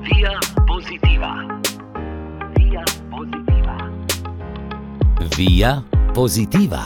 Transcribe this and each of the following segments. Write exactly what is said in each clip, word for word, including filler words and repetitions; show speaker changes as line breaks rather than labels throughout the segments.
Via Positiva. Via Positiva.
Via Positiva.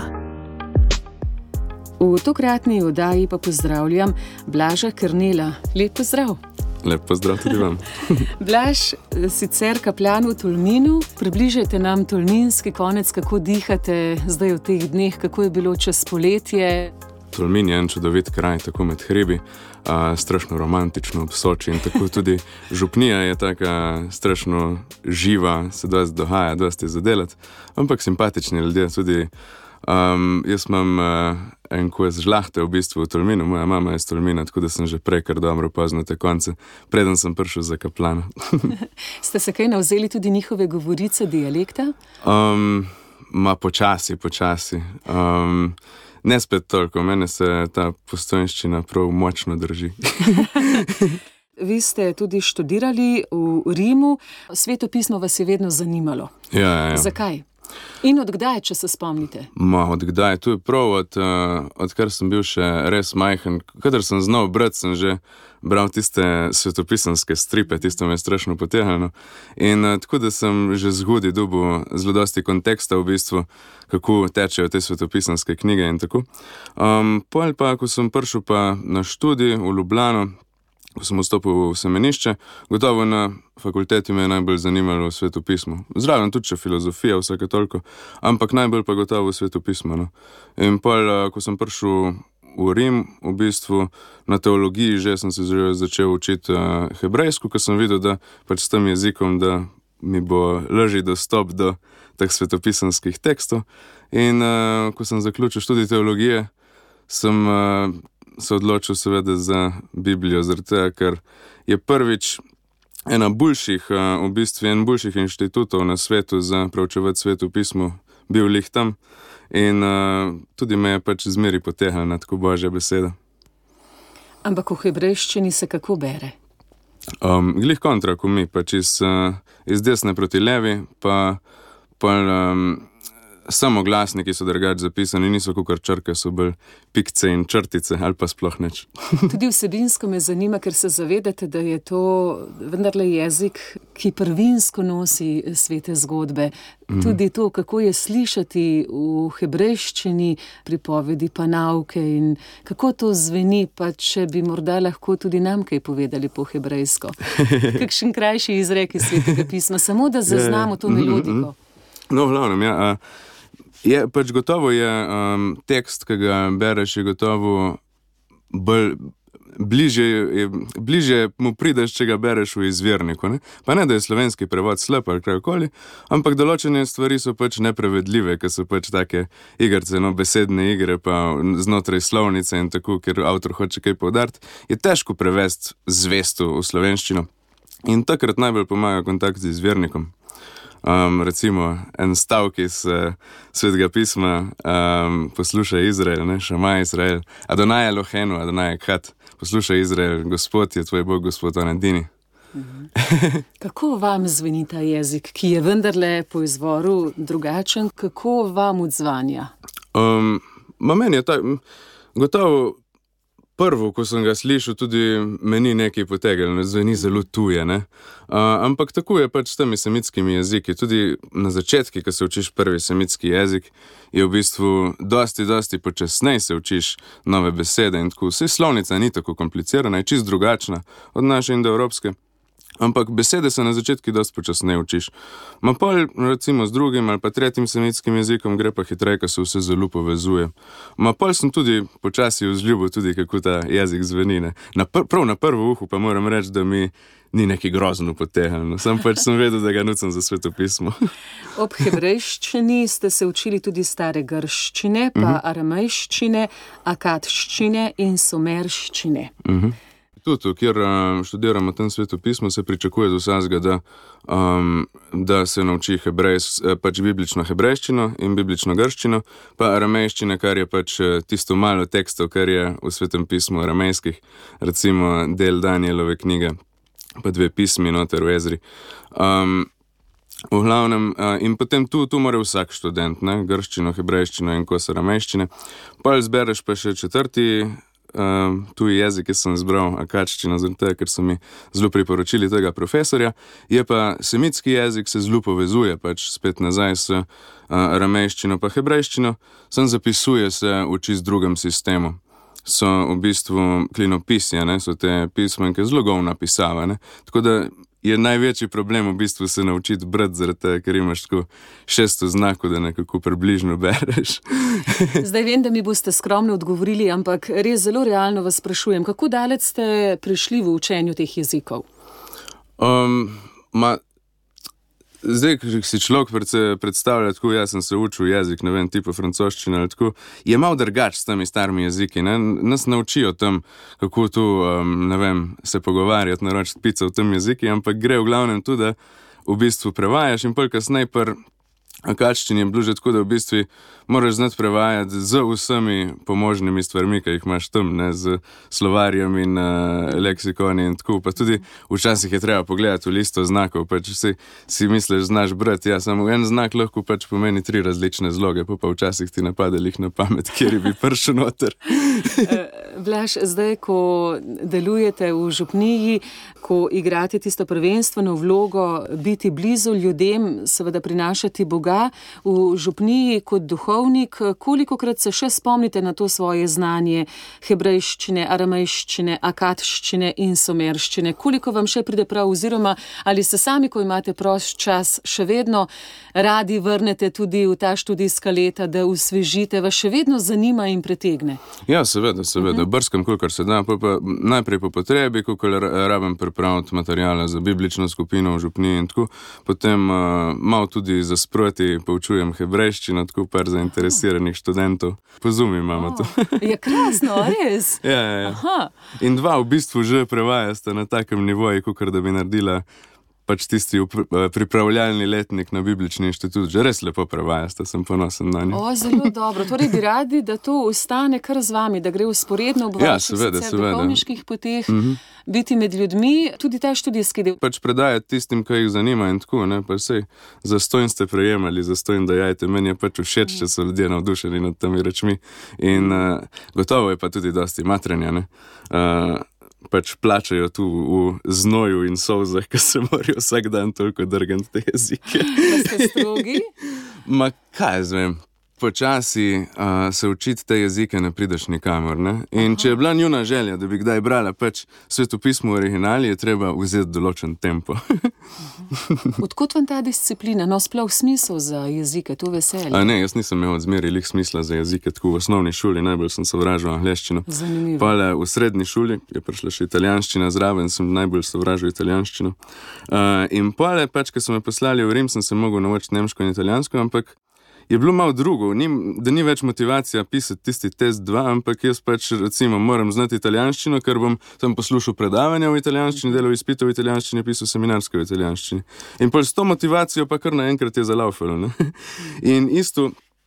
V tokratni oddaji pa pozdravljam Blaža Kernela. Lep pozdrav.
Lep pozdrav tudi vam.
Blaž, sicer kapljan v Tolminu, približajte nam tolminski konec, kako dihate zdaj v teh dneh, kako je bilo čez poletje.
Tolmin je en čudovit kraj, tako med hribi, a, strašno romantično ob Soči in tako tudi župnija je taka strašno živa, se dosti dogaja, dosti zadelati, ampak simpatični ljudje tudi. Um, jaz imam uh, en kos žlahte v bistvu v Tolminu, moja mama je iz Tolmina, tako da sem že prej kar dobro poznal te konce, preden sem prišel za kaplana.
Ste se kaj navzeli tudi njihove govorice, dialekta?
Um, ma počasi, počasi. Um, ne spet toliko, mene se ta postojnščina prav močno drži.
Vi ste tudi študirali v Rimu, svetopismo vas je vedno zanimalo.
Ja, ja, ja.
Zakaj? In od kdaj, če se spomnite?
Ma, od kdaj? To je prav, od, uh, odkar sem bil še res majhen. Kadar sem znal brati, sem že bral tiste svetopisanske stripe, tisto me je strašno potegnilo. In uh, tako da sem že zgodaj dobil zelo dosti konteksta v bistvu, kako tečejo te svetopisanske knjige in tako. Um, pol pa, ko sem prišel pa na študij v Ljubljano, ko sem vstopil v semenišče, gotovo na fakulteti me je najbolj zanimalo svetopismo. Zraven tudi še filozofija, vsake toliko, ampak najbolj pa gotovo svetopismo. No. In pol, ko sem prišel v Rim, v bistvu na teologiji že sem se že začel učiti uh, hebrejsko, ko sem videl, da pač s tem jezikom, da mi bo lažji dostop do teh svetopisanskih tekstov. In uh, ko sem zaključil študij teologije, sem uh, se odločil seveda za Biblijo, zaradi tega, ker je prvič ena boljših, v bistvu en boljših inštitutov na svetu za preučevati sveto pismo bil lih tam in uh, tudi me je pač zmeri potegnil na tako Božja beseda.
Ampak v hebrejščini se kako bere?
Um, glih kontra, ko mi, pač iz, uh, iz desne proti levi, pa, pa um, samo glasniki so drugače zapisani, niso kakor črke, so bolj pikce in črtice, ali pa sploh neč.
Tudi vsebinsko me zanima, ker se zavedate, da je to vendarle jezik, ki prvinsko nosi svete zgodbe. Mm. Tudi to, kako je slišati v hebrejščini pripovedi pa nauke in kako to zveni, pa če bi morda lahko tudi nam kaj povedali po hebrejsko. Kakšen krajši izrek iz svetega pisma, samo da zaznamo to melodiko.
No, v glavnem, ja. A, je, pač gotovo je um, tekst, ki ga bereš, je gotovo bolj, bliže, je, bliže mu prideš, če ga bereš v izvirniku. Ne? Pa ne, da je slovenski prevod slep ali kajkoli, ampak določene stvari so pač neprevedljive, ker so pač take igrce, no, besedne igre, pa znotraj slovnice in tako, ker avtor hoče kaj poudariti, je težko prevesti zvesto v slovenščino. In takrat najbolj pomaga kontakt z izvirnikom. Um, recimo en stavk iz uh, svetega pisma, um, poslušaj Izrael, ne, Šamaj Izrael, Adonai Elohenu, Adonai Echad, poslušaj Izrael, Gospod je tvoj Bog, Gospod on edini.
Mhm. Kako vam zveni ta jezik, ki je vendarle po izvoru drugačen, kako vam odzvanja?
Um, ma meni je ta, gotovo prvo, ko sem ga slišal, tudi meni nekaj potegnilo, zveni zelo tuje, ne. Uh, ampak tako je pač s temi semitskimi jeziki. Tudi na začetki, ko se učiš prvi semitski jezik, je v bistvu dosti, dosti počasnej se učiš nove besede in tako. Vse slovnica ni tako komplicirana, je čist drugačna od naše indoevropske. Ampak besede se na začetki dosti počasneje učiš. Ma pol, recimo z drugim ali pa tretjim semitskim jezikom gre pa hitreje, ko se vse zelo povezuje. Ma pol sem tudi počasi vzljubil tudi, kako ta jezik zveni. Ne. Na pr- prav na prvo uhu pa moram reči, da mi ni neki grozno potegnilo. Sam pač sem vedel, da ga nucam za svetopismo.
Ob hebrejščini ste se učili tudi stare grščine, pa uh-huh. aramejščine, akadščine in sumerščine.
Uh-huh. Tudi, kjer uh, študiramo tem svetopismo, se pričakuje z vsega, da, um, da se nauči hebrejs, pač biblično hebrejščino in biblično grščino, pa aramejščine, kar je pač tisto malo tekstov, kar je v svetem pismu aramejskih, recimo del Danielove knjige, pa dve pismi noter v Ezri. Um, v glavnem, uh, in potem tu, tu mora vsak študent, ne, grščino, hebrejščino in kos aramejščine. Pa zbereš pa še četrti um, tuji jezik, ki sem izbral akadščino, zaradi tega, ker so mi zelo priporočili tega profesorja. Je pa semitski jezik, se zelo povezuje pač spet nazaj s uh, aramejščino pa hebrejščino, sem zapisuje se v čist drugem sistemu. So v bistvu klinopisja, ne, so te pismenke zelo govna pisava, ne, tako da je največji problem v bistvu se naučiti brati, zaradi tega, ker imaš tako šesto znakov, da nekako približno bereš.
Zdaj vem, da mi boste skromno odgovorili, ampak res zelo realno vas sprašujem, kako daleč ste prišli v učenju teh jezikov?
Um, ma, zdaj, ko si človek predstavlja, tako jaz sem se učil jezik, ne vem, tipo francoščina ali tako, je malo drugač s temi starimi jeziki, ne? Nas naučijo tam, kako tu, um, ne vem, se pogovarjati, naročiti pico v tem jeziki, ampak gre v glavnem tudi, da v bistvu prevajaš in pol kasnej par akadščini je bilo že tako, da v bistvu moraš znati prevajati z vsemi pomožnimi stvarmi, ki jih imaš tam, ne, z slovarjem in uh, leksikoni in tako, pa tudi včasih je treba pogledati v listo znakov, pač si, si misliš, znaš brati, ja, samo en znak lahko pač pomeni tri različne zloge, pa pa včasih ti napade lih na pamet, kjer bi prišel noter.
Blaž, zdaj, ko delujete v župniji, ko igrate tisto prvenstveno vlogo biti blizu ljudem, seveda prinašati Boga v župniji kot duhovnik, kolikokrat se še spomnite na to svoje znanje hebrejščine, aramejščine, akadščine in somerščine? Koliko vam še pride prav, oziroma ali se sami, ko imate prost čas, še vedno radi vrnete tudi v ta študijska leta, da osvežite, vas še vedno zanima in pretegne?
Ja, seveda, seveda. Uh-huh. Brskam, kolikor se da, pa, pa najprej po potrebi, kolikor rabim pripraviti materijale za biblično skupino v župniji in tako, potem uh, malo tudi za sproti poučujem hebrejščino, tako par zainteresiranih študentov. Pozumi imamo to.
Je krasno, res?
Ja, ja, ja. Aha. In dva v bistvu že prevajasta na takem nivoju, kakor da bi naredila pač tisti pripravljalni letnik na Biblični inštitut. Že res lepo prevajasta, sem ponosen na njo.
O, zelo dobro. Torej bi radi, da to ostane kar z vami, da gre usporedno ob
ja,
vaših
seveda,
sicer
seveda.
duhovniških poteh,
Mhm.
biti med ljudmi, tudi ta študijski del.
Pač predajati tistim, kaj jih zanima in tako, ne, pa sej zastojn ste prejemali, zastojn dajajte. Meni je pač všeč, če so ljudje navdušeni nad temi rečmi in uh, gotovo je pa tudi dosti matrenja, ne. Uh, pač plačajo tu v znoju in solzah, ker se morajo vsak dan toliko drgati te jezike.
Da ste strogi?
Ma kaj zvem, počasi uh, se učiti te jezike ne prideš nikamor, ne? In Aha. če je bila njuna želja, da bi kdaj brala pač svetopismo v originali, je treba vzeti določen tempo.
Odkot vam ta disciplina, no sploh smisel za jezike, to veselje?
A ne, jaz nisem imel odmeri lih smisla za jezike, tako v osnovni šoli najbolj sem sovražil angleščino.
Zanimivo.
Pale v srednji šoli je prišla še italijanščina zraven, sem najbolj sovražil italijanščino. Uh, in pale pač, ko so me poslali v Rim, sem se mogel naučiti nemško in italijansko, ampak je bilo malo drugo, ni, da ni več motivacija pisati tisti test dva, ampak jaz pač recimo moram znati italijanščino, ker bom tam poslušal predavanja v italijanščini, delal izpite v italijanščini, pisal seminarske v italijanščini. In pač s to motivacijo pa kar naenkrat je zalaufalo, ne. In isto,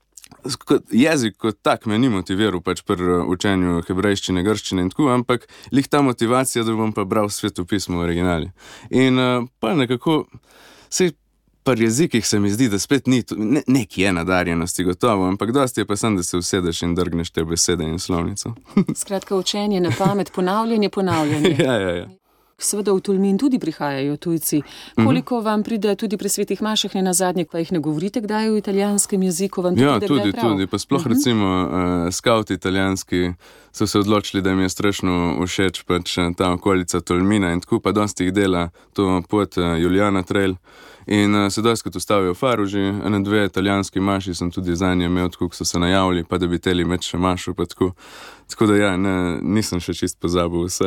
jezik kot tak me ni motiviral pač pri učenju hebrejščine, grščine in tako, ampak lih ta motivacija, da bom pa bral svetopismo v originali. In uh, pa nekako se par jezikih se mi zdi, da spet ni, ne, neki je nadarjenosti gotovo, ampak dosti je pa sem, da se usedeš in drgneš te besede in slovnico.
Skratka, učenje na pamet, ponavljanje, ponavljanje.
Ja, ja, ja.
Seveda v Tolmin tudi prihajajo tujci. Koliko vam pride tudi pri svetih mašah, ne nazadnje, pa jih ne govorite kdaj v italijanskem jeziku? Vam
ja,
tudi,
tudi, tudi. Pa sploh uh-huh. recimo uh, skauti italijanski so se odločili, da mi je strašno všeč pač ta okolica Tolmina in tako, pa dosti jih dela to pot uh, Juliana Trail. In uh, se doskrat ustavijo v Faruži, ene dve italijanski maši sem tudi zanje imel, tako so se najavili, pa da bi teli med še mašo, pa tako. Tako da ja, ne, nisem še čist pozabil vse.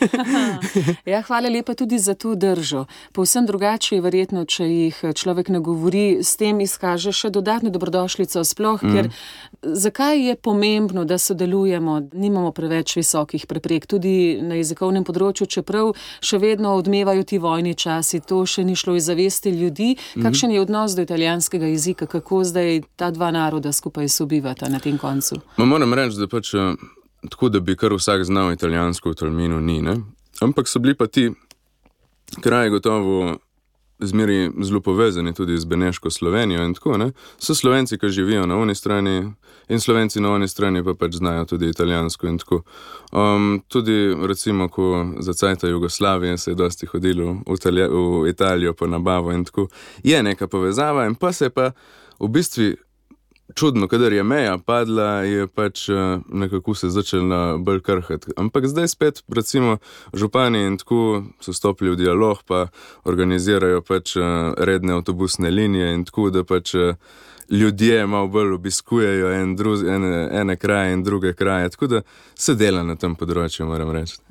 Ja, hvala lepa tudi za to držo. Povsem drugače je verjetno, če jih človek nagovori, s tem izkaže še dodatno dobrodošlico sploh, mm. ker zakaj je pomembno, da sodelujemo, nimamo preveč visokih preprek, tudi na jezikovnem področju, čeprav še vedno odmevajo ti vojni časi, to še ni šlo iz zavesti ljudi. Kakšen je odnos do italijanskega jezika, kako zdaj ta dva naroda skupaj sobivata na tem koncu?
Ma moram reči, da pač tako, da bi kar vsak znal italijansko v Tolminu, ni, ne? Ampak so bili pa ti kraji gotovo zmeri zelo povezani tudi z Beneško Slovenijo in tako, ne. So Slovenci, ki živijo na oni strani in Slovenci na oni strani pa pač znajo tudi italijansko in tako. Um, tudi recimo, ko za cajta Jugoslavije se je dosti hodilo v, Italija, v Italijo po nabavo in tako, je neka povezava in pa se je pa v bistvu čudno, kadar je meja padla, je pač nekako se začela bolj krhati. Ampak zdaj spet, recimo, župani in tako so stopili v dialog, pa organizirajo pač redne avtobusne linije in tako, da pač ljudje malo bolj obiskujejo en dru, ene, ene kraje in druge kraje. Tako da se dela na tem področju, moram reči.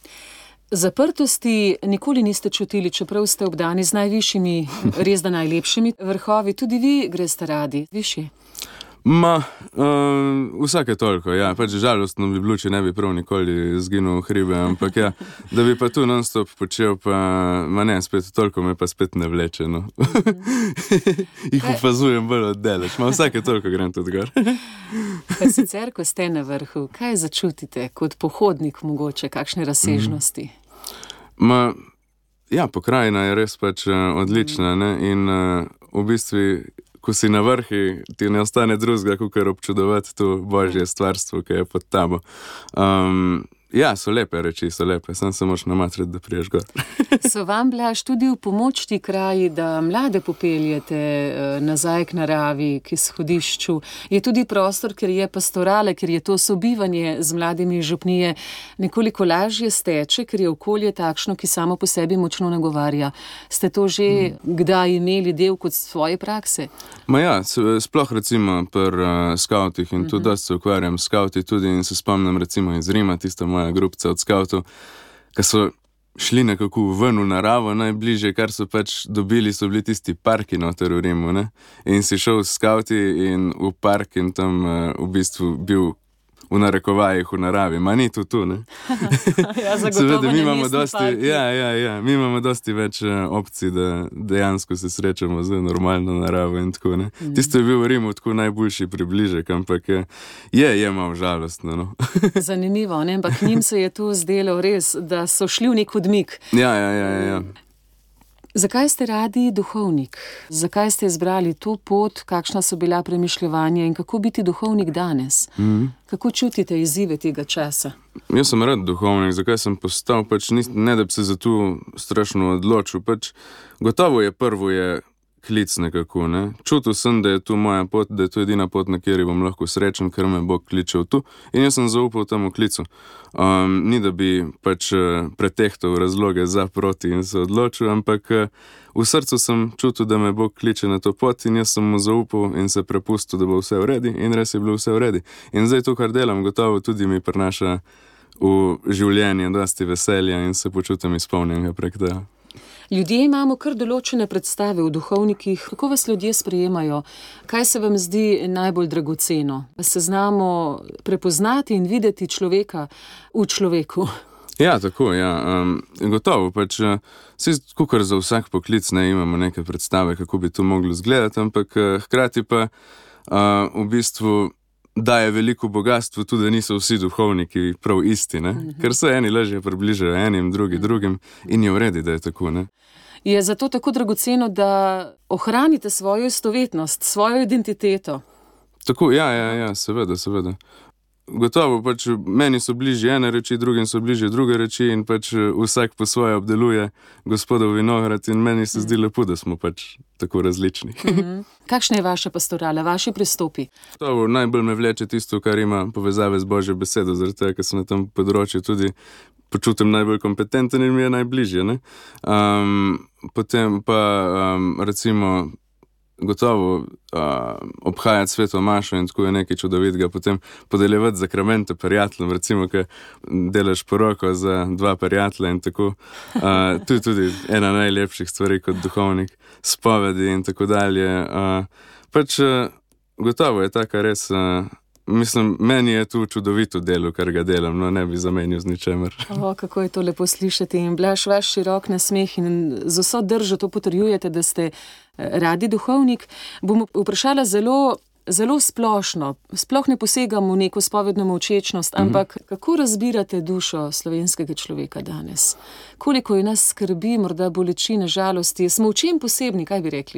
Zaprtosti nikoli niste čutili, čeprav ste obdani z najvišjimi, res da najlepšimi vrhovi. Tudi vi greste radi, višje.
Ma, um, vsake toliko, ja, pač žalostno bi bilo, če ne bi prav nikoli zginil v hribe, ampak ja, da bi pa tu non-stop počel, pa ma ne, spet toliko me pa spet ne vleče, no. Jih opazujem bolj oddaleč, ma vsake toliko grem tudi gor.
Pa sicer, ko ste na vrhu, kaj začutite kot pohodnik mogoče, kakšne razsežnosti?
Ma, ja, pokrajina je res pač odlična, ne, in uh, v bistvu ko si na vrhi, ti ne ostane drugega, kakor občudovati to božje stvarstvo, ki je pod tabo. Um, ja, so lepe reči, so lepe, sam se moraš namatrati, da priješ gor.
So vam, Blaž, tudi v pomoč ti kraji, da mlade popeljete nazaj k naravi, k izhodišču? Je tudi prostor, ker je pastorale, ker je to sobivanje z mladimi župnije nekoliko lažje steče, ker je okolje takšno, ki samo po sebi močno nagovarja. Ste to že hmm. kdaj imeli del kot svoje prakse?
Ma ja, sploh recimo pri uh, skavtih in tu dosti se ukvarjam s skavti tudi in se spomnim recimo iz Rima, tista moja grupca od skavtov, ki so šli nekako ven v naravo, najbližje, kar so pač dobili, so bili tisti parki noter v Rimu, ne? In si šel s skavti in v park in tam uh, v bistvu bil v narekovajih v naravi, ma ni to tu, ne?
Ja, zagotovo ne mestni parki.
Ja, ja, ja, mi imamo dosti več uh, opcij, da dejansko se srečamo z normalno naravo in tako, ne? Mm. Tisto je bil v Rimu tako najboljši približek, ampak je, je, je malo žalostno, no.
Zanimivo, ne? Ampak njim se je tu zdelo res, da so šli v nek odmik.
Ja, ja, ja, ja.
Zakaj ste radi duhovnik? Zakaj ste izbrali to pot, kakšna so bila premišljevanja in kako biti duhovnik danes? Mm-hmm. Kako čutite izzive tega časa?
Jaz sem rad duhovnik, zakaj sem postal, pač nis, ne da bi se za to strašno odločil, pač gotovo je prvo je klic nekako, ne. Čutil sem, da je to moja pot, da je to edina pot, na kateri bom lahko srečen, ker me Bog kličev tu in jaz sem zaupal temu klicu. Um, ni da bi pač pretehtal razloge za proti in se odločil, ampak v srcu sem čutil, da me Bog kliče na to pot in jaz sem mu zaupal in se prepustil, da bo vse v redi in res je bilo vse v redi. In zdaj to, kar delam, gotovo tudi mi prinaša v življenje dosti veselja in se počutim izpolnjenega prek tega.
Ljudje imamo kar določene predstave v duhovnikih. Kako vas ljudje sprejemajo? Kaj se vam zdi najbolj dragoceno? Da se znamo prepoznati in videti človeka v človeku?
Ja, tako, ja. Um, gotovo, pač, vsi, kakor za vsak poklic ne imamo neke predstave, kako bi to moglo izgledati, ampak hkrati pa uh, v bistvu daje veliko bogatstvo, tudi da niso vsi duhovniki prav isti, ne? Uh-huh. Ker se eni lažje približajo enim, drugi drugim in je v redu, da je tako, ne?
Je zato tako dragoceno, da ohranite svojo istovetnost, svojo identiteto?
Tako, ja, ja, ja, seveda, seveda. Gotovo, pač meni so bližje ene reči, drugim so bližje druge reči in pač vsak po svoje obdeluje Gospodov vinograd in meni se zdi lepo, da smo pač tako različni.
Mm-hmm. Kakšna je vaša pastorala, vaši pristopi?
Gotovo, najbolj me vleče tisto, kar ima povezave z Božjo besedo, zaradi tega, ker sem na tem področju tudi počutim najbolj kompetenten in mi je najbližje, ne? Um, potem pa um, recimo gotovo uh, obhajati sveto mašo in tako je nekaj čudovitega, potem podeljevati zakramente prijateljem, recimo, ko delaš poroko za dva prijatelja in tako. Uh, to je tudi ena najlepših stvari kot duhovnik, spovedi in tako dalje. Uh, pač uh, gotovo je taka res... Uh, Mislim, meni je to čudovito delo, kar ga delam, no ne bi zamenil z ničemer.
O, kako je to lepo slišati in Blaž, vaš širok nasmeh in z vso držo to potrjujete, da ste radi duhovnik. Bom vprašala zelo zelo splošno, sploh ne posegam v neko spovedno molčečnost, ampak kako razbirate dušo slovenskega človeka danes? Koliko je nas skrbi, morda bolečine, žalosti? Smo v čem posebni, kaj bi rekli?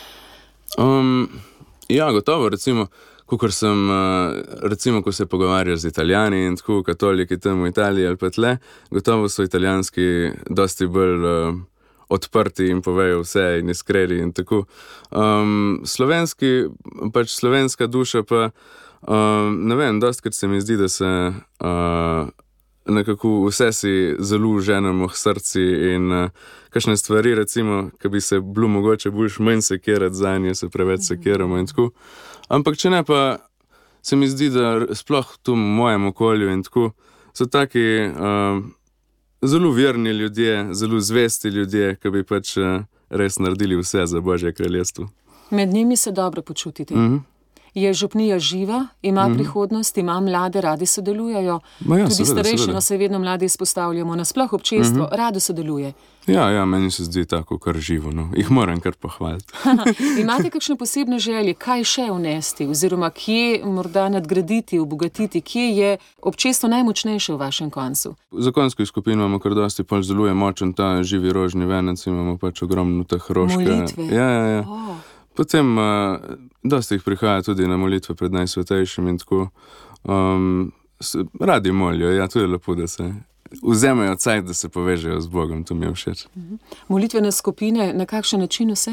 Um, ja, gotovo, recimo, kakor sem, recimo, ko se pogovarjaš z Italijani in tako katoliki tam v Italiji ali pa tle, gotovo so italijanski dosti bolj uh, odprti in povejo vse in iskreni in tako. Um, slovenski, pač slovenska duša pa, um, ne vem, dostikrat se mi zdi, da se uh, nekako vse si zelo ženemo k srci in uh, kakšne stvari, recimo, ki bi se bilo mogoče boljš manj sekirati za nje, se preveč sekiramo in tako. Ampak če ne, pa se mi zdi, da sploh tu v mojem okolju in tako so taki uh, zelo verni ljudje, zelo zvesti ljudje, ki bi pač uh, res naredili vse za Božje kraljestvo.
Med njimi se dobro počutite.
Mm-hmm.
Je župnija živa, ima mm-hmm. prihodnost, ima mlade, radi sodelujejo.
Ma ja,
tudi
seveda,
starejši,
seveda.
no se vedno mladi izpostavljamo, nasploh občestvo mm-hmm. rado sodeluje.
Ja, ja, meni se zdi tako kar živo, no. Jih moram kar pohvaliti.
Imate kakšne posebne želje, kaj še vnesti, oziroma kje morda nadgraditi, obogatiti, kje je občestvo najmočnejše v vašem koncu?
V zakonski skupini imamo kar dosti, pač zelo je močen ta živi rožni venec, imamo pač ogromno teh rožke.
Molitve.
Ja, ja, ja.
Oh.
Potem uh, dosti jih prihaja tudi na molitve pred najsvetejšim in tako. Um, s, radi molijo, ja, to je lepo, da se vzemajo cajt, da se povežejo z Bogom, to mi je všeč.
Uh-huh. Molitvene skupine, na kakšen način vse?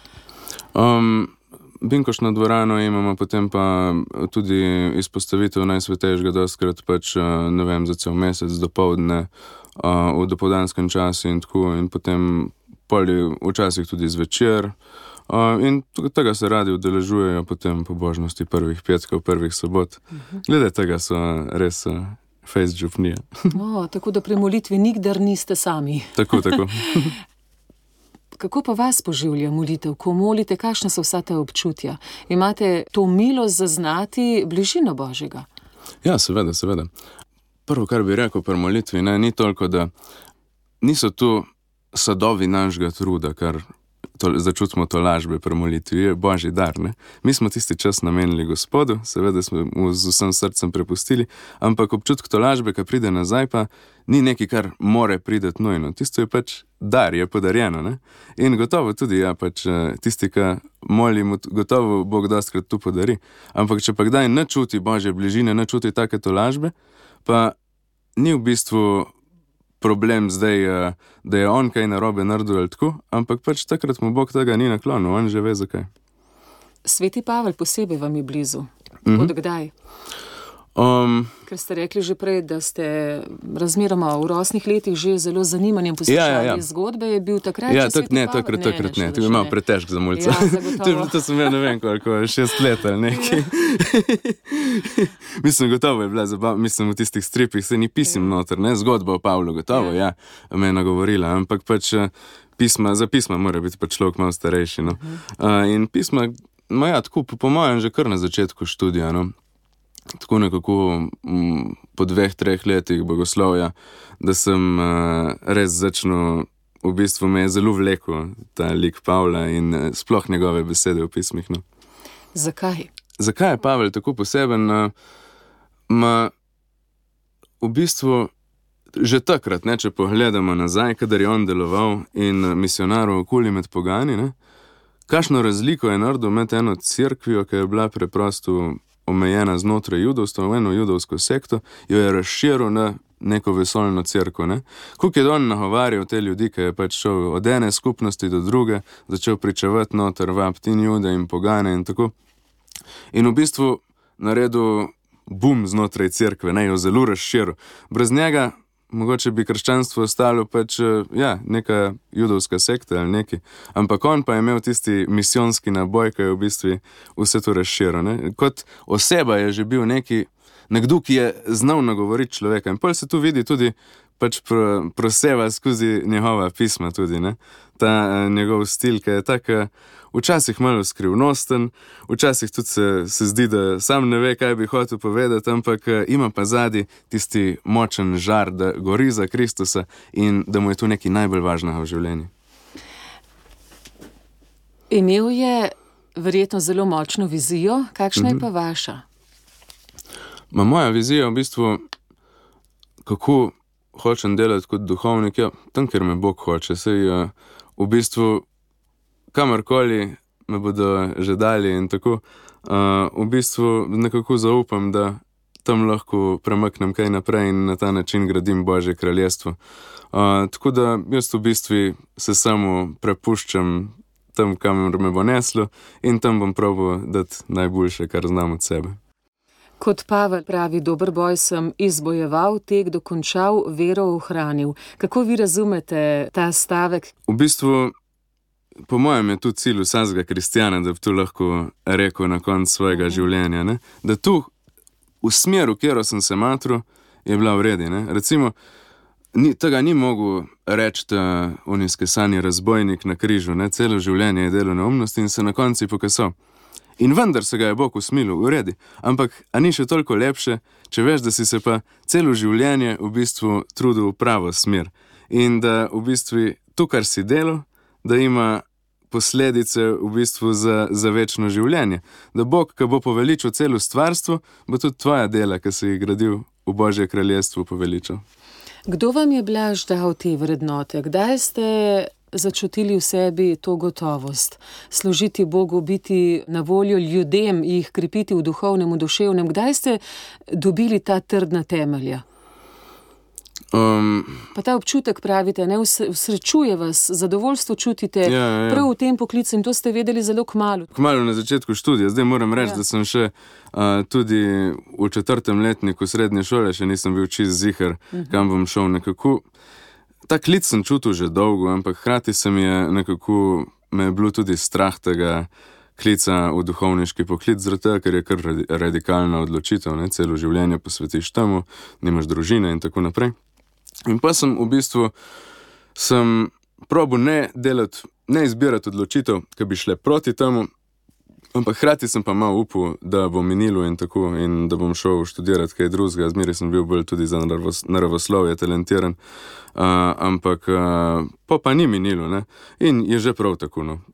Um, Binkošno dvorano imamo, potem pa tudi izpostavitev najsvetejšega dostikrat pač, ne vem, za cel mesec dopoldne, uh, v dopoldanskem času in tako, in potem poli včasih tudi zvečer. Uh, in tega se radi udeležujejo potem pobožnosti prvih petkov, prvih sobot. Uh-huh. Glede tega so res uh, fejst župnija.
O, tako da pri molitvi nikdar niste sami.
Tako, tako.
Kako pa vas poživlja molitev? Ko molite, kakšna so vsa ta občutja? Imate to milost zaznati bližino Božjega?
Ja, seveda, seveda. Prvo, kar bi rekel pri molitvi, ne, ni toliko, da niso tu sadovi našega truda, kar to, začutimo to lažbe pri molitvi, je Božji dar, ne. Mi smo tisti čas namenili Gospodu, seveda smo mu z vsem srcem prepustili, ampak občutek to lažbe, ki pride nazaj, pa ni nekaj, kar more prideti nujno. Tisto je pač dar, je podarjeno, ne. In gotovo tudi, ja, pač tisti, ki molimo, gotovo Bog dostikrat tu podari. Ampak če pa kdaj ne čuti Božje bližine, ne čuti take to lažbe, pa ni v bistvu problem zdaj, da je on kaj narobe naredil ali tako, ampak pač takrat mu Bog tega ni naklonil, on že ve zakaj.
Sveti Pavel posebej vam je blizu.
Mhm.
Od kdaj?
Um,
Ker ste rekli že prej, da ste razmeroma v rosnih letih že zelo zanimanjem poslušali
Ja, ja, ja.
zgodbe, je bil takrat
ja,
že
tak,
Sveti
ne,
Pavel?
takrat, takrat ne,
ne,
to je malo pretežk za mulca.
Ja, zagotovo.
to, to sem ja ne vem koliko, šest let ali nekaj. Mislim, gotovo je bila zabava, mislim, v tistih stripih se ni pisem noter, ne, zgodba o Pavlu, gotovo, ja, ja me je nagovorila, ampak pač pisma, za pisma mora biti pač človek malo starejši, no. Uh, in pisma, ma ja, tako, po, po mojem, že kar na začetku študija, no. Tako nekako m, po dveh, treh letih bogoslovja, da sem uh, res začel, v bistvu me je zelo vlekel ta lik Pavla in uh, sploh njegove besede v pismih, no.
Zakaj?
Zakaj je Pavel tako poseben? Uh, ma, v bistvu, že takrat, ne, če pogledamo nazaj, kadar je on deloval in misionarov okoli med pogani, ne, kakšno razliko je naredil med eno cerkvijo, ki je bila preprosto omejena znotraj judovstva, v eno judovsko sekto, jo je razširil na neko vesoljno cerkev, ne. Koliko je on nagovarjal te ljudi, ki je pač šel od ene skupnosti do druge, začel pričevati noter, vabiti in jude in pogane in tako. In v bistvu naredil bum znotraj cerkve, ne, jo zelo razširil. Brez njega mogoče bi krščanstvo ostalo pač, ja, neka judovska sekta ali neki, ampak on pa je imel tisti misijonski naboj, ki je v bistvu vse to razširil, ne. Kot oseba je že bil neki, nekdo, ki je znal nagovoriti človeka in pol se tu vidi tudi pač pro, proseva skozi njegova pisma tudi, ne. Ta uh, njegov stil, ki je tak uh, včasih malo skrivnosten, včasih tudi se, se zdi, da sam ne ve, kaj bi hotel povedati, ampak uh, ima pa zadaj tisti močen žar, da gori za Kristusa in da mu je to nekaj najbolj važnega v življenju.
Imel je verjetno zelo močno vizijo. Kakšna je pa vaša?
Ma moja vizija v bistvu, kako hočem delati kot duhovnik, ja, tam, kjer me Bog hoče. Sej, uh, v bistvu, kamorkoli me bodo že dali in tako, uh, v bistvu nekako zaupam, da tam lahko premaknem kaj naprej in na ta način gradim Božje kraljestvo. Uh, tako da jaz v bistvu se samo prepuščam tam, kamor me bo neslo in tam bom probal dati najboljše, kar znam od sebe.
Kot Pavel pravi, dober boj sem izbojeval, tek dokončal, vero ohranil. Kako vi razumete ta stavek?
V bistvu, po mojem je tu cilj vsakega kristjana, da bi to lahko rekel na koncu svojega življenja. Ne? Da tu, v smeru, kjer sem se matru, je bila v redi. Ne? Recimo, ni, tega ni mogel reči on izkesani razbojnik na križu. Ne? Celo življenje je delal neumnosti in se na koncu pokasal. In vendar se ga je Bog usmilil, v redi. Ampak, a ni še toliko lepše, če veš, da si se pa celo življenje v bistvu trudil v pravo smer. In da v bistvu to, kar si delal, da ima posledice v bistvu za, za večno življenje. Da Bog, ko bo poveličal celo stvarstvo, bo tudi tvoja dela, ki si jih gradil v Božje kraljestvo, poveličal.
Kdo vam je Blaž dal te vrednote? Kdaj ste začutili v sebi to gotovost? Služiti Bogu, biti na voljo ljudem, jih krepiti v duhovnem, v duševnem. Kdaj ste dobili ta trdna temelja?
Um,
pa ta občutek pravite, ne, usrečuje vas, zadovoljstvo čutite
ja, ja.
prav v tem poklicu in to ste vedeli zelo kmalu.
Kmalu na začetku študija. Zdaj moram reči, ja. da sem še uh, tudi v četrtem letniku srednje šole, še nisem bil čist ziher, uh-huh. kam bom šel nekako. Ta klic sem čutil že dolgo, ampak hkrati se mi je nekako, me je bilo tudi strah tega klica v duhovniški poklic, zaradi tega, ker je kar radikalna odločitev, ne, celo življenje posvetiš temu, nimaš družine in tako naprej. In pa sem v bistvu, sem probal ne delati, ne izbirati odločitev, ki bi šle proti temu, ampak hkrati sem pa malo upal, da bom minilo in tako, in da bom šel študirati kaj drugega. Zmeraj sem bil bolj tudi za naravoslovje talentiran, uh, ampak uh, pa pa ni minilo, ne, in je že prav tako, no.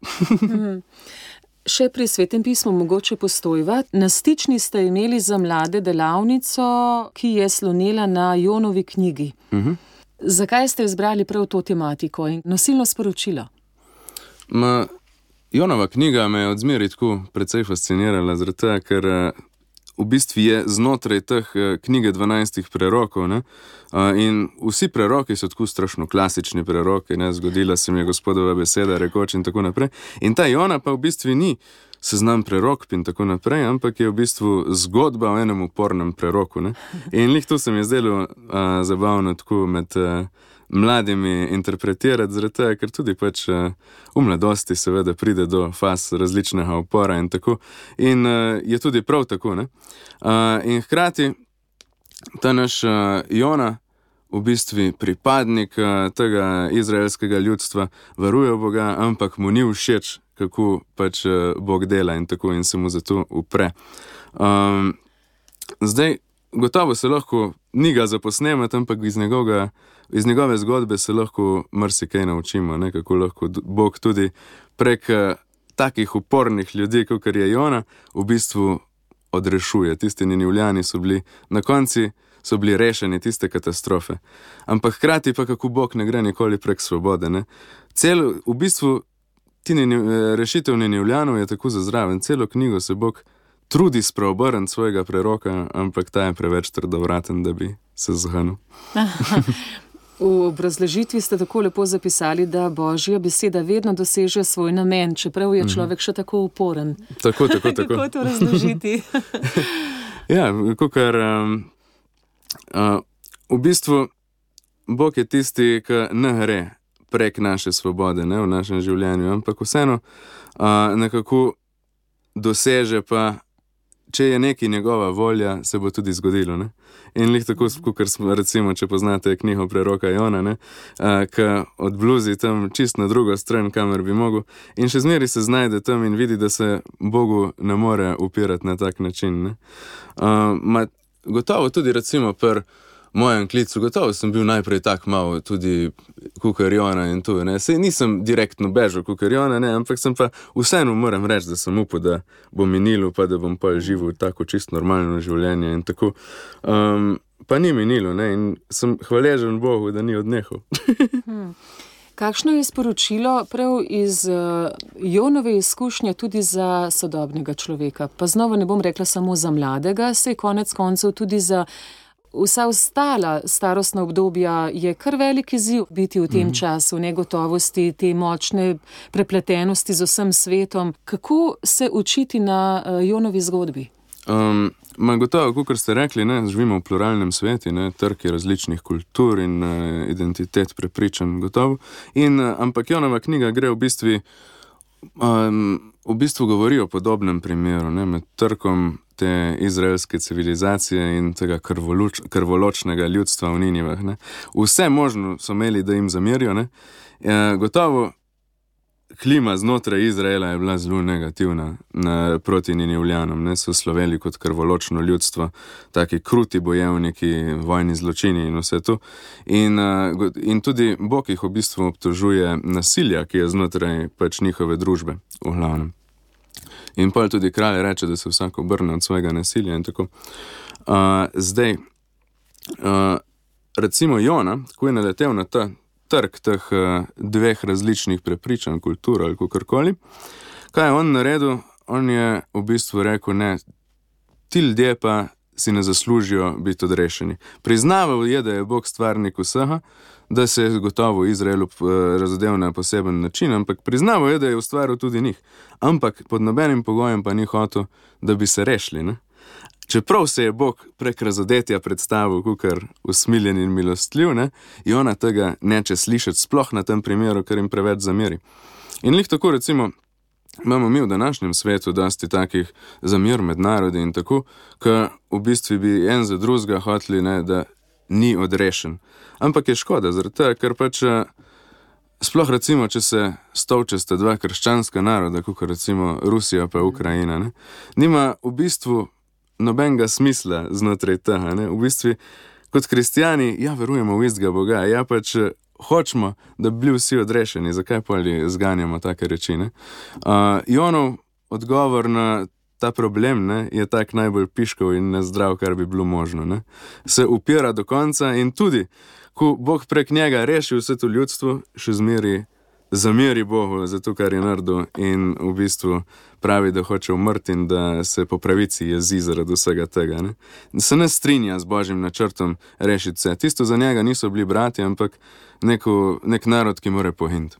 Še pri Svetem pismu mogoče Postojva. Na Stični ste imeli za mlade delavnico, ki je slonela na Jonovi knjigi. Uh-huh. Zakaj ste izbrali prav to tematiko in nosilno sporočilo?
Ma, Jonova knjiga me je od zmeraj tako precej fascinirala, zaradi tega, ker v bistvu je znotraj teh knjige dvanajstih prerokov, ne? In vsi preroki so tako strašno klasični preroki, ne? Zgodila se mi je Gospodova beseda, rekoč in tako naprej. In ta Jona pa v bistvu ni seznam prerok in tako naprej, ampak je v bistvu zgodba o enem upornem preroku. Ne? In lih to se mi je zdelo a, zabavno tako med a, mladimi interpretirati, zaradi tega, ker tudi pač a, v mladosti seveda pride do faz različnega upora in tako. In a, je tudi prav tako. Ne? A, in hkrati ta naš a, Jona, v bistvu pripadnik a, tega izraelskega ljudstva, varuje Boga, ampak mu ni všeč, kako pač a, Bog dela in tako, in se mu zato upre. Um, zdaj, gotovo se lahko ni ga zaposnemati, ampak iz, njegovega, iz njegove zgodbe se lahko marsikaj naučimo, ne? Kako lahko Bog tudi prek a, takih upornih ljudi, kot je Jona, v bistvu odrešuje. Tisti Ninivljani so bili na konci, so bili rešeni tiste katastrofe. Ampak hkrati pa kako Bog ne gre nikoli prek svobode. Ne? Celo, v bistvu, ti rešitev Ninivljanov je tako zazraven. Celo knjigo se Bog trudi spreobrniti svojega preroka, ampak ta je preveč trdovraten, da bi se zganil.
V obrazložitvi ste tako lepo zapisali, da Božja beseda vedno doseže svoj namen, čeprav je človek še tako uporen.
Tako, tako, tako.
Kako to razložiti?
Ja, kakor um, uh, v bistvu Bog je tisti, ki ne gre prek naše svobode, ne, v našem življenju, ampak vseeno uh, nekako doseže pa, če je nekaj njegova volja, se bo tudi zgodilo. Ne? In lih tako, kot smo, recimo, če poznate knjigo preroka Jona, ne, uh, ki odbluzi tam čist na drugo stran, kamer bi mogel, in še zmeri se znajde tam in vidi, da se Bogu ne more upirati na tak način. Ne? Uh, ma, gotovo tudi, recimo, pri mojem klicu gotovo sem bil najprej tak malo tudi kukar Jona in to, ne. Sej nisem direktno bežal kukar Jona, ne, ampak sem pa vseeno moram reči, da sem upal, da bo minilo, pa da bom pa živel tako čisto normalno življenje in tako. Um, pa ni minilo, ne, in sem hvaležen Bogu, da ni odnehal.
hmm. Kakšno je sporočilo prav iz uh, Jonove izkušnje tudi za sodobnega človeka? Pa znova ne bom rekla samo za mladega, sej konec koncev tudi za vsa ostala starostna obdobja je kar velik izziv biti v tem mm. času, negotovosti, te močne prepletenosti z vsem svetom. Kako se učiti na uh, Jonovi zgodbi?
Um, ma gotovo, kakor ste rekli, ne, živimo v pluralnem svetu, ne, trki različnih kultur in uh, identitet prepričanj gotovo. In, uh, ampak Jonova knjiga gre v bistvu, um, v bistvu govori o podobnem primeru, ne, med trkom te izraelske civilizacije in tega krvoloč, krvoločnega ljudstva v Ninivah. Ne. Vse možno so imeli, da jim zamerijo. Ne. E, gotovo klima znotraj Izraela je bila zelo negativna na, proti Ninivljanom. Ne. So sloveli kot krvoločno ljudstvo, taki kruti bojevniki, vojni zločini in vse to. In, in tudi Bog jih v bistvu obtožuje nasilja, ki je znotraj pač njihove družbe v glavnem. In pa tudi kralj reče, da se vsak obrne od svojega nasilja in tako. Uh, zdaj, uh, recimo Jona, ko je naletel na ta trg teh uh, dveh različnih prepričanj, kultur ali kakorkoli, kaj je on naredil? On je v bistvu rekel, ne, ti ljudje pa si ne zaslužijo biti odrešeni. Priznaval je, da je Bog stvarnik vsega, da se je gotovo Izraelu razodel na poseben način, ampak priznaval je, da je ustvaril tudi njih. Ampak pod nobenim pogojem pa ni hotel, da bi se rešili. Ne? Čeprav se je Bog prek razodetja predstavil kukar usmiljen in milostljiv, ne? Jona tega neče slišati sploh na tem primeru, ker jim preveč zameri. In lih tako recimo imamo mi v današnjem svetu dosti takih zamir med narodi in tako, ka v bistvu bi en za drugega hoteli, ne, da ni odrešen. Ampak je škoda, zaradi tega, ker pač sploh recimo, če se stolčesta dva krščanska naroda, kot recimo Rusija pa Ukrajina, ne, nima v bistvu nobenega smisla znotraj tega. Ne. V bistvu kot kristijani, ja, verujemo v istega Boga, ja pač hočemo, da bi bili vsi odrešeni, zakaj pa ali zganjamo take reči, ne. Uh, Jonov odgovor na ta problem, ne, je tak najbolj piškov in nezdrav, kar bi bilo možno, ne. Se upira do konca in tudi, ko Bog prek njega reši vse to ljudstvo, še zmeri zameri Bogu za to, kar je naredil in v bistvu pravi, da hoče umrti in da se po pravici jezi zaradi vsega tega. Ne. Se ne strinja z Božjim načrtom rešiti vse. Tisto za njega niso bili brati, ampak neko, nek narod, ki more pohiniti.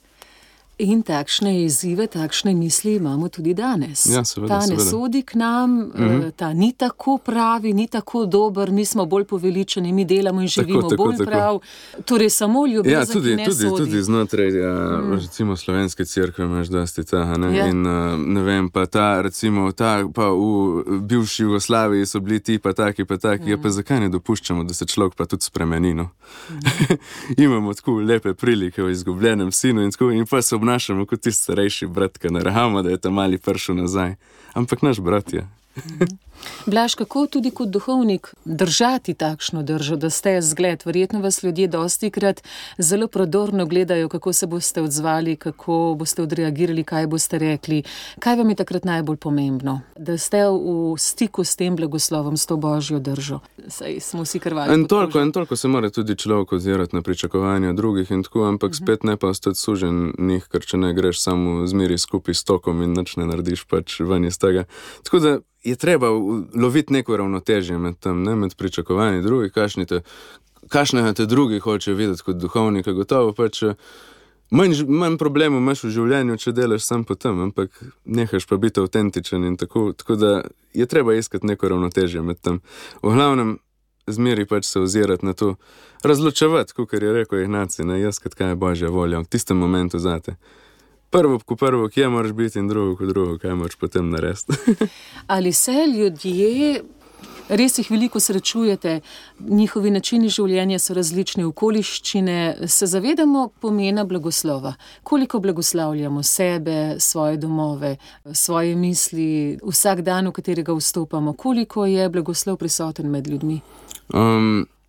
In takšne izzive, takšne misli imamo tudi danes.
Ja, seveda,
ta ne
seveda.
sodi k nam, mm-hmm. ta ni tako pravi, ni tako dober, mi smo bolj poveličeni, mi delamo in živimo tako, tako, bolj tako. prav. Torej samo ljubezen,
ja, tudi,
ki ne
tudi,
sodi.
Tudi znotraj, ja, mm. recimo slovenske cerkve imaš dosti tega, ne?
Ja.
In ne vem, pa ta, recimo, ta, pa v bivši Jugoslaviji so bili ti pa taki, pa taki, mm. ja, pa zakaj ne dopuščamo, da se človek pa tudi spremeni, no? Mm. Imamo tako lepe prilike v izgubljenem sinu in tako, in pa se obnašamo kot tisti starejši brat, ki ne rahamo, da je ta mali prišel nazaj. Ampak naš brat je.
Blaž, kako tudi kot duhovnik držati takšno držo, da ste zgled? Verjetno vas ljudje dostikrat zelo prodorno gledajo, kako se boste odzvali, kako boste odreagirali, kaj boste rekli. Kaj vam je takrat najbolj pomembno? Da ste v stiku s tem blagoslovom, s to Božjo držo. Saj smo vsi krvali.
En toliko, en toliko se mora tudi človek ozirati na pričakovanja drugih in tako, ampak uh-huh. spet ne pa ostati sužen njih, ker če ne greš samo zmeri skupaj s tokom in nič ne narediš pač ven iz tega. Tako da je treba loviti neko ravnotežje med tem, ne, med pričakovanji drugih, kakšnega te drugi hoče videti kot duhovnika, gotovo pač manj, manj problemov imaš v življenju, če delaš sam po tem, ampak nehaš pa biti avtentičen in tako, tako da je treba iskati neko ravnotežje med tem. V glavnem zmeri pač se ozirati na to, razločevati, kakor je rekel Ignacij, ne, iskati, kaj je Božja volja v tistem momentu zate. Prvo, ko prvo, kje moraš biti in drugo, ko drugo, kaj moraš potem narediti.
Ali se ljudje, res jih veliko srečujete, njihovi načini življenja so različne, okoliščine, se zavedamo pomena blagoslova? Koliko blagoslavljamo sebe, svoje domove, svoje misli, vsak dan, v katerega vstopamo? Koliko je blagoslov prisoten med ljudmi?
Um,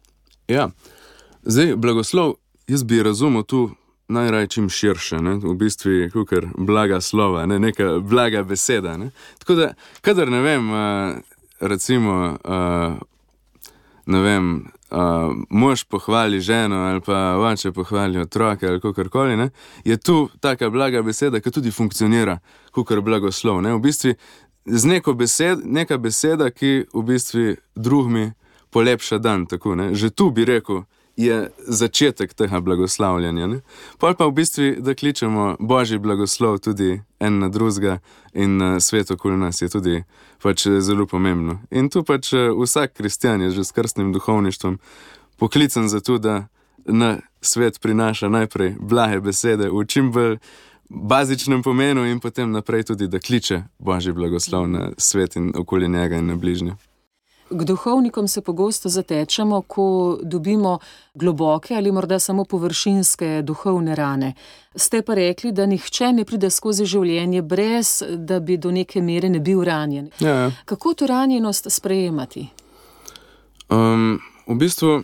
Ja, zdaj, blagoslov, jaz bi razumel tu najraj čim širše, ne? V bistvu kakor blaga slova, ne? Neka blaga beseda. Ne? Tako da, kadar ne vem, uh, recimo, uh, ne vem, uh, mož pohvali ženo ali pa oče pohvali otroke ali kakorkoli, ne? Je tu taka blaga beseda, ki tudi funkcionira kakor blagoslov. Ne? V bistvu z neko besed, neka beseda, ki v bistvu drugmi polepša dan, tako, ne? Že tu bi rekel, je začetek tega blagoslavljanja. Ne? Pol pa v bistvu, da kličemo Božji blagoslov tudi en na drugega in uh, svet okoli nas je tudi pač zelo pomembno. In tu pač uh, vsak kristjan je že s krstnim duhovništvom poklican za to, da na svet prinaša najprej blage besede v čim bolj bazičnem pomenu in potem naprej tudi, da kliče Božji blagoslov na svet in okoli njega in na bližnje.
K duhovnikom se pogosto zatečemo, ko dobimo globoke ali morda samo površinske duhovne rane. Ste pa rekli, da nihče ne pride skozi življenje brez, da bi do neke mere ne bil ranjen.
Ja, ja.
Kako to ranjenost sprejemati?
Um, v bistvu,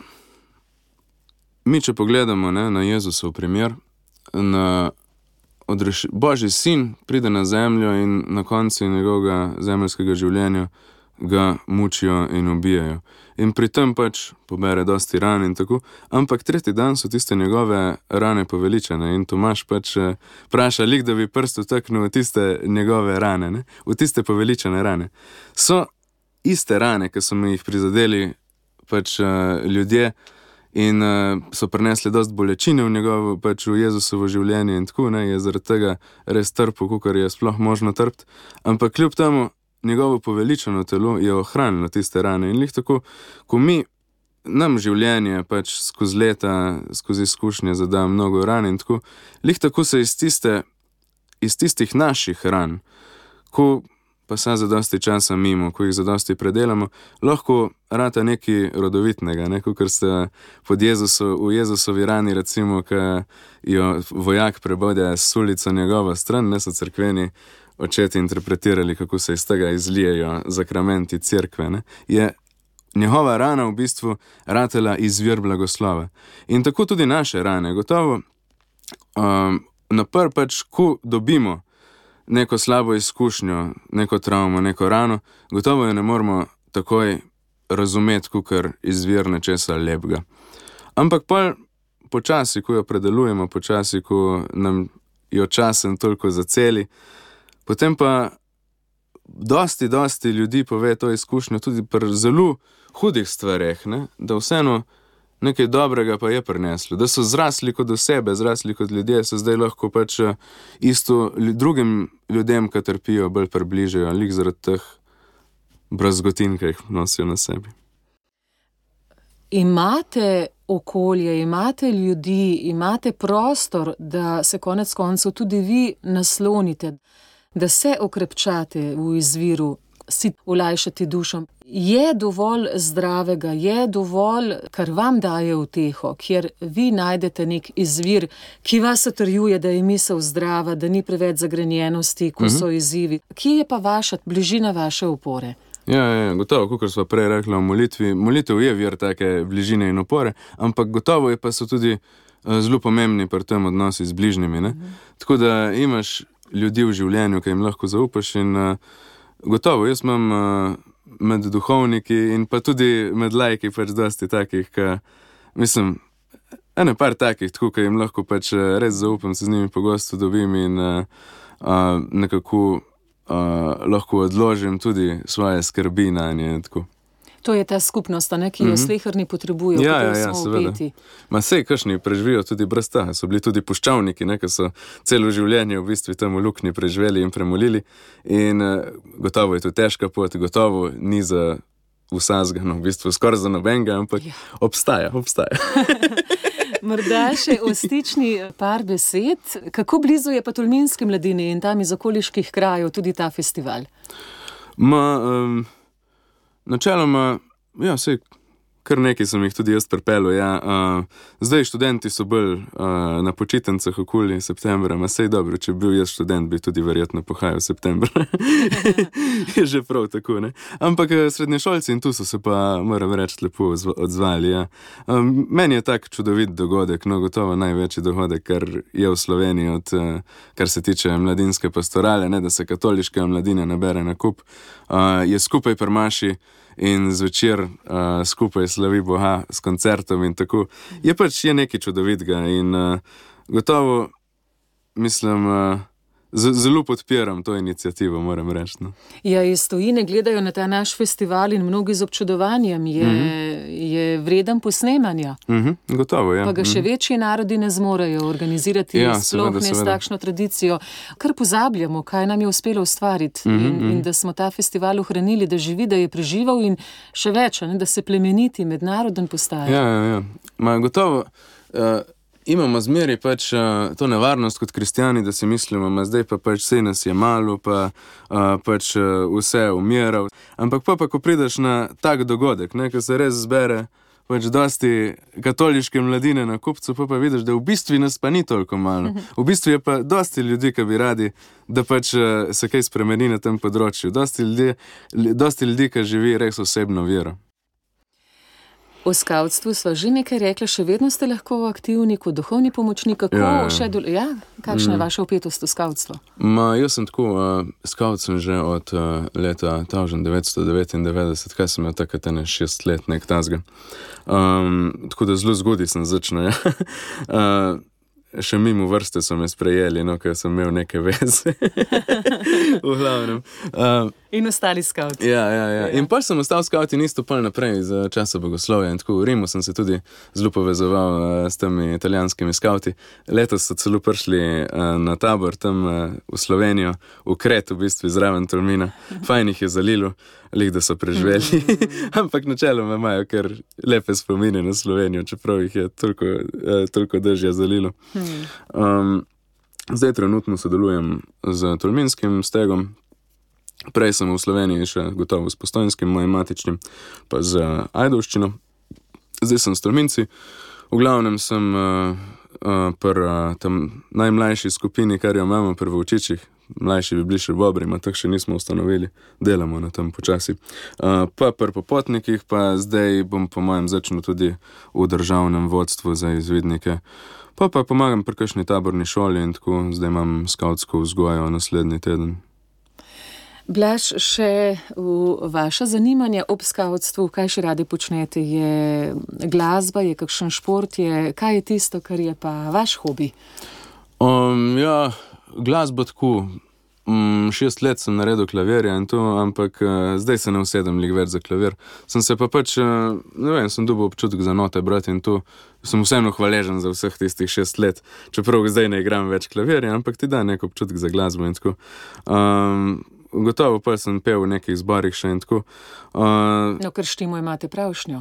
mi če pogledamo, ne, na Jezusov primer, na odreš... Božji sin pride na zemljo in na koncu njegovega zemeljskega življenja ga mučijo in ubijajo. In pri tem pač pobere dosti ran in tako, ampak tretji dan so tiste njegove rane poveličane in Tomaž pač praša lik, da bi prst vtaknil v tiste njegove rane, ne? V tiste poveličane rane. So iste rane, ki so mi jih prizadeli pač uh, ljudje in uh, so prinesli dosti bolečine v njegovo, pač v Jezusovo življenje in tako, ne? Je zaradi tega res trpel, kakor je sploh možno trpiti, ampak kljub temu njegovo poveličano telo je ohranilo tiste rane in lih tako, ko mi nam življenje pač skozi leta, skozi izkušnje zada mnogo ran in tako, lih tako se iz tiste, iz tistih naših ran, ko pa sa za dosti časa mimo, ko jih za dosti predelamo, lahko rata nekaj rodovitnega, ne, kakor ste pod Jezuso, v Jezusovi rani recimo, ko jo vojak prebode s ulico njegovo stran, ne so cerkveni očeti interpretirali, kako se iz tega izlijejo zakramenti cerkve, ne, je njegova rana v bistvu ratela izvir blagoslova. In tako tudi naše rane. Gotovo, um, napr pač, ko dobimo neko slabo izkušnjo, neko travmo, neko rano, gotovo jo ne moramo takoj razumeti, kakor izvir nečesa lepega. Ampak pa počasi, ko jo predelujemo, počasi, ko nam jo časen toliko zaceli, potem pa dosti, dosti ljudi pove to izkušnjo tudi pri zelo hudih stvareh, ne? Da vseeno nekaj dobrega pa je prineslo, da so zrasli kot osebe, zrasli kot ljudje, so zdaj lahko pač isto drugim ljudem, ki trpijo, bolj približajo, lik zaradi teh brazgotin, ki jih nosijo na sebi.
Imate okolje, imate ljudi, imate prostor, da se konec koncev tudi vi naslonite, da se okrepčate v izviru, si olajšati dušo. Je dovolj zdravega, je dovolj, kar vam daje uteho, kjer vi najdete nek izvir, ki vas utrjuje, da je misel zdrava, da ni preveč zagrenjenosti, ko so izzivi. Kje je pa vaša bližina, vaše opore?
Ja, ja, gotovo, kakor sva prej rekla o molitvi, molitev je vir take bližine in opore, ampak gotovo je pa so tudi uh, zelo pomembni pri tem odnosi z bližnjimi, ne? Mhm. Tako da imaš ljudi v življenju, ki jim lahko zaupaš in uh, gotovo, jaz imam uh, med duhovniki in pa tudi med laiki pač dosti takih, ki, mislim, ene par takih, tako, ki jim lahko pač res zaupam, se z njimi pogosto dobim in uh, uh, nekako uh, lahko odložim tudi svoje skrbi na nje, tako.
To je ta skupnost, ne, ki jo mm-hmm. sleherni potrebujejo,
ja,
katero
ja, ja,
smo upeti.
Ma sej, kakšni preživijo tudi brez tega. So bili tudi puščavniki, ne, ki so celo življenje v bistvu tam v luknji preživeli in premolili. In uh, gotovo je to težka pot, gotovo ni za vsazga, no, v bistvu skoraj za nobenega, ampak ja. obstaja, obstaja.
Morda še o stični par besed. Kako blizu je pa tolminski mladini in tam iz okoliških krajev tudi ta festival?
Ma... Um, Načeloma, ja, sej, kar nekaj sem jih tudi jaz pripeljal. Ja. Uh, zdaj študenti so bolj uh, na počitnicah okoli septembra, ma sej dobro, če bi bil jaz študent, bi tudi verjetno pohajal septembra. Je že prav tako, ne. Ampak srednješolci in tu so se pa, moram reči, lepo odzvali. Ja. Um, meni je tak čudovit dogodek, no gotovo največji dogodek, kar je v Sloveniji, od, uh, kar se tiče mladinske pastorale, ne, da se katoliška mladina nabere na kup, uh, je skupaj pri maši in zvečer uh, skupaj slavi Boga s koncertom in tako. Je pač je nekaj čudovitega in uh, gotovo, mislim, uh, z- zelo podpiram to inicijativo, moram reči. No.
Ja, iz tujine gledajo na ta naš festival in mnogi z občudovanjem. Je, mm-hmm. je vreden posnemanja.
Mm-hmm, gotovo, ja.
Pa ga še
mm-hmm.
večji narodi ne zmorejo organizirati,
Ja,
sploh
seveda,
ne s
seveda.
takšno tradicijo. Kar pozabljamo, kaj nam je uspelo ustvariti
Mhm,
in,
mhm.
in da smo ta festival ohranili, da živi, da je preživel in še več, a ne, da se plemeniti, mednaroden postaja.
Ja, ja, ja. Ma gotovo, uh, imamo zmeri pač uh, to nevarnost kot kristjani, da si mislimo, ma zdaj pa pač vse nas je malo, pa uh, pač uh, vse umira. Ampak pa, pa ko prideš na tak dogodek, ne, ko se res zbere pač dosti katoliške mladine na kupcu, pa pa vidiš, da v bistvu nas pa ni toliko malo. V bistvu je pa dosti ljudi, ki bi radi, da pač uh, se kaj spremeni na tem področju. Dosti ljudi, li- dosti ljudi, ki živi res osebno vero.
O skavtstvu sva že nekaj rekla, še vedno ste lahko aktivni kot duhovni pomočnik. Kako
Ja, ja.
še dol- ja, kakšna je vaša vpetost v skavtstvo?
Ma, jaz sem tako, uh, skavt sem že od uh, leta devetnajststo devetindevetdeset, kaj sem imel takrat ene šest let, nek tazga. Um, tako da zelo zgodaj sem začel, ja. uh, Še mimo vrste so me sprejeli, no, ker sem imel neke veze. V glavnem. Uh,
In ostali skavti.
Ja, ja, ja. In pa sem ostal skavt in isto pol naprej za časa bogoslovja. In tako v Rimu sem se tudi zelo povezoval uh, s temi italijanskimi skavti. Letos so celo prišli uh, na tabor tam uh, v Slovenijo, v Kret, v bistvu zraven Tolmina. Fajn jih je zalilo, lih da so preživeli. Ampak načeloma imajo kar lepe spomine na Slovenijo, čeprav jih je toliko, uh, toliko dežja zalilo. Um, zdaj trenutno sodelujem z tolminskim stegom. Prej sem v Sloveniji še gotovo s postojnskim, mojim matičnim, pa z ajdovščino. Zdaj sem s tolminci. V glavnem sem uh, uh, pri uh, tam najmlajši skupini, kar jo imamo pri Vovčičih. Mlajši bi bili še bobri, ma tak še nismo ustanovili. Delamo na tem počasi. Uh, pa pri popotnikih, pa zdaj bom po mojem začel tudi v državnem vodstvu za izvidnike. Pa pa pomagam pri kakšni taborni šoli in tako. Zdaj imam skavtsko vzgojo naslednji teden.
Blaž, še v vaša zanimanja ob skavtstvu, kaj še radi počnete? Je glasba, je kakšen šport, je, kaj je tisto, kar je pa vaš hobi?
Um, ja, glasba tako. Um, šest let sem naredil klavirja in to, ampak uh, zdaj se ne usedem lik več za klavir. Sem se pa pač, uh, ne vem, sem dobil občutek za note brati in to. Sem vseeno hvaležen za vseh tistih šest let, čeprav zdaj ne igram več klavirja, ampak ti da nek občutek za glasbo in tako. Um, gotovo pa sem pel v nekih zborih še in tako. Uh,
No, ker štimo imate pravšnjo.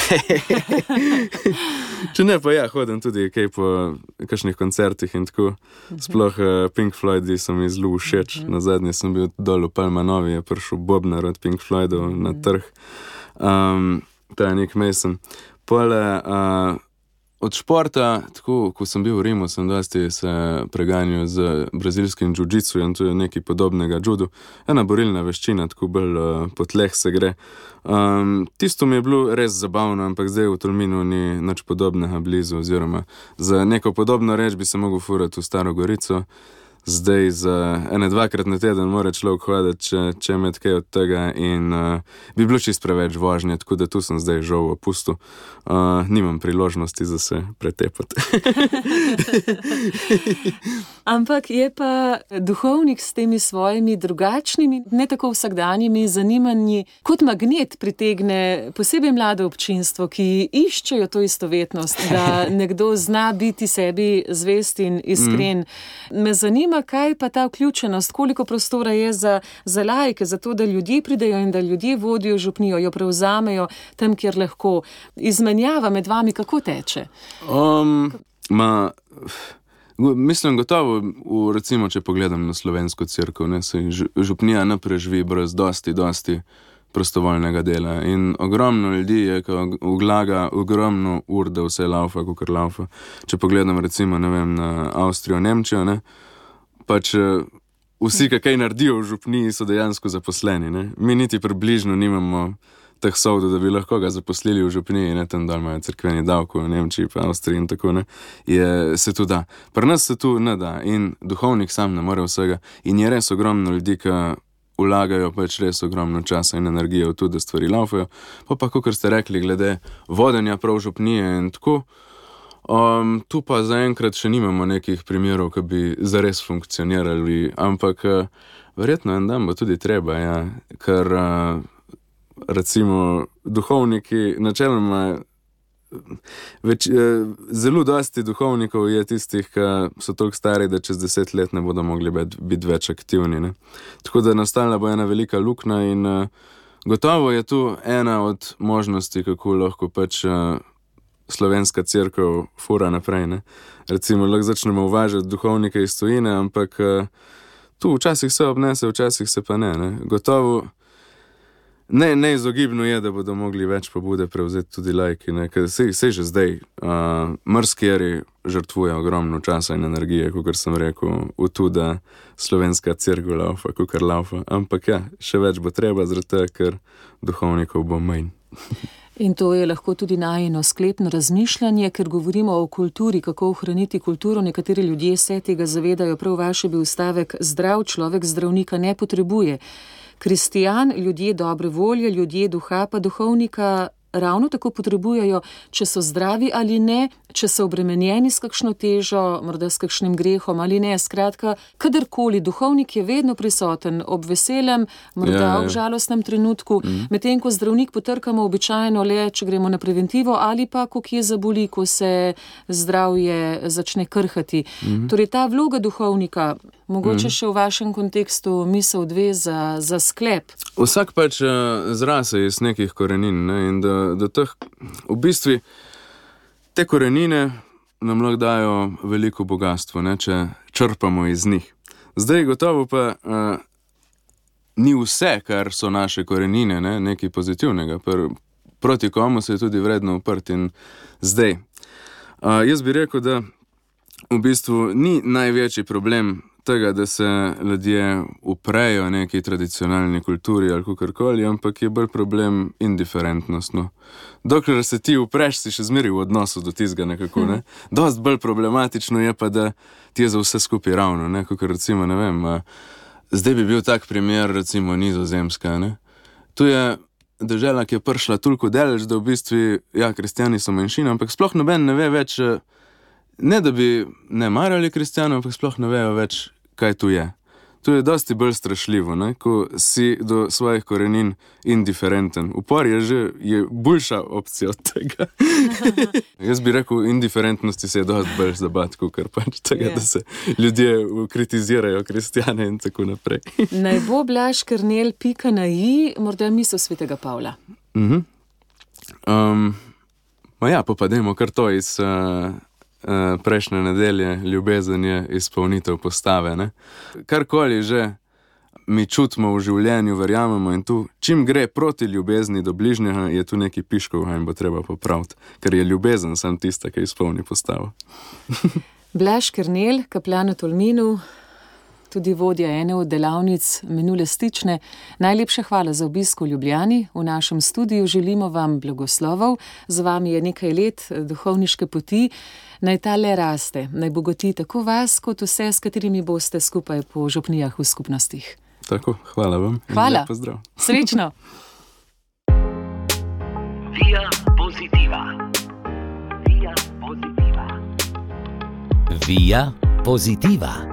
Če ne, pa ja, hodim tudi kaj po kakšnih koncertih in tako. Sploh uh, Pink Floydi so mi zelo všeč. Na zadnje sem bil dol v Palmanovi, je prišel Bobnar od Pink Floydov na trg. Um, ta je Nick Mason. Pole, uh, od športa, tako, ko sem bil v Rimu, sem dosti se preganjal z brazilskim jiu-jitsu in to je nekaj podobnega judu. Ena borilna veščina, tako bolj uh, po tleh se gre. Um, tisto mi je bilo res zabavno, ampak zdaj v Tolminu ni nič podobnega blizu, oziroma za neko podobno reč bi se mogel furati v Staro Gorico. Zdaj za ene dvakrat na teden mora človek hoditi, če, če med kaj od tega in uh, bi bilo čisto preveč vožnje, tako da tu sem zdaj žal v opustu. Uh, nimam priložnosti za se pretepati.
Ampak je pa duhovnik s temi svojimi drugačnimi, ne tako vsakdanjimi zanimanji, kot magnet pritegne posebej mlado občinstvo, ki iščejo to istovetnost, da nekdo zna biti sebi zvest in iskren. Mm. Me zanima, kaj pa ta vključenost, koliko prostora je za, za laike, za to, da ljudje pridejo in da ljudje vodijo župnijo, jo prevzamejo tam, kjer lahko. Izmenjava med vami kako teče?
Um, ma, mislim gotovo, v, recimo, če pogledam na slovensko cerkev, ne, se župnija ne preživi brez dosti, dosti prostovoljnega dela. In ogromno ljudi je, ko vlaga ogromno ur, da vse laufa, kakor laufa. Če pogledam recimo, ne vem, na Avstrijo, Nemčijo, ne, pač vsi, ki kaj naredijo v župniji, so dejansko zaposleni, ne. Mi niti približno nimamo teh sovdov, da bi lahko ga zaposlili v župniji, ne, tam dol imajo cerkveni davek v Nemčiji, pa Avstriji in tako, ne, je, se tu da. Pri nas se tu ne da in duhovnik sam ne more vsega in je res ogromno ljudi, ki vlagajo pač res ogromno časa in energije v to, da stvari laufajo. Pa pa, kakor ste rekli, glede vodenja prav župnije in tako, um, tu pa zaenkrat še nimamo nekih primerov, ki bi zares funkcionirali, ampak uh, verjetno en dan bo tudi treba, ja, ker uh, recimo duhovniki načeloma Več, zelo dosti duhovnikov je tistih, ki so toliko stari, da čez deset let ne bodo mogli biti, biti več aktivni. Ne? Tako da nastala bo ena velika luknja in uh, gotovo je tu ena od možnosti, kako lahko pač uh, slovenska cerkev fura naprej. Ne? Recimo, lahko začnemo uvažati duhovnike iz tujine, ampak uh, tu včasih se obnese, včasih se pa ne. ne? Gotovo Ne, neizogibno je, da bodo mogli več pobude prevzeti tudi laiki, ne, ker se, se že zdaj uh, mrskeri žrtvuje ogromno časa in energije, kakor sem rekel, v to, da slovenska cerkev laufa, kakor laufa, ampak ja, še več bo treba, zaradi tega, ker duhovnikov bo manj.
In to je lahko tudi najino sklepno razmišljanje, ker govorimo o kulturi, kako ohraniti kulturo. Nekateri ljudje se tega zavedajo, prav vaš je bil stavek, zdrav človek zdravnika ne potrebuje. Kristijan, ljudje dobre volje, ljudje duha pa duhovnika ravno tako potrebujejo, če so zdravi ali ne, če so obremenjeni s kakšno težo, morda s kakšnim grehom ali ne. Skratka, kadarkoli, duhovnik je vedno prisoten, ob veselem, morda ja, ja. ob žalostnem trenutku, mm. medtem ko zdravnik potrkamo običajno le, če gremo na preventivo ali pa, ko kje zaboli, ko se zdravje začne krhati. Mm. Torej, ta vloga duhovnika, mogoče mm. še v vašem kontekstu misel dve za, za sklep.
Vsak pač uh, zrase iz nekih korenin, ne, in da, da teh, v bistvu, te korenine nam lahko dajo veliko bogatstvo, ne, če črpamo iz njih. Zdaj gotovo pa uh, ni vse, kar so naše korenine, ne, nekaj pozitivnega. Pr, proti komu se je tudi vredno uprti in zdaj. Uh, jaz bi rekel, da v bistvu ni največji problem tega, da se ljudje uprejo neki tradicionalni kulturi ali kakorkoli, ampak je bolj problem indiferentnost. No. Dokler se ti upreš, si še zmeri v odnosu do tizga nekako, ne. Dost bolj problematično je pa, da ti je za vse skupaj ravno, ne, kakor recimo, ne vem, a, zdaj bi bil tak primer, recimo Nizozemska, ne. Tu je država, ki je prišla toliko daleč, da v bistvu, ja, kristjani so manjšina, ampak sploh noben ne ve več, ne da bi ne marali kristjanov, ampak sploh ne vejo več, kaj tu je. Tu je dosti bolj strašljivo, ne? Ko si do svojih korenin indiferenten. Upor je že je boljša opcija od tega. Jaz bi rekel, indiferentnosti se je dosti bolj zabat, kot pač tega, yeah. da se ljudje kritizirajo kristjane in tako naprej.
Naj bo Blaž Kernel pika na i, morda misel svetega Pavla.
Mhm. Um, ma ja, popademo kar to iz... Uh, prejšnje nedelje, ljubezen je izpolnitev postave. Ne? Karkoli že mi čutimo v življenju, verjamemo in tu, čim gre proti ljubezni do bližnjega, je tu neki piškov in bo treba popraviti, ker je ljubezen sam tista, ki izpolni postavo.
Blaž Kernel, kaplan v Tolminu, tudi vodja ene od delavnic minule stične. Najlepša hvala za obisk v Ljubljani. V našem studiu želimo vam blagoslovov. Z vami je nekaj let duhovniške poti. Naj ta le raste, naj bogati tako vas, kot vse, s katerimi boste skupaj po župnijah v skupnostih.
Tako, hvala vam.
Hvala.
Lep pozdrav.
Srečno.
Via Positiva. Via Positiva.
Via Positiva.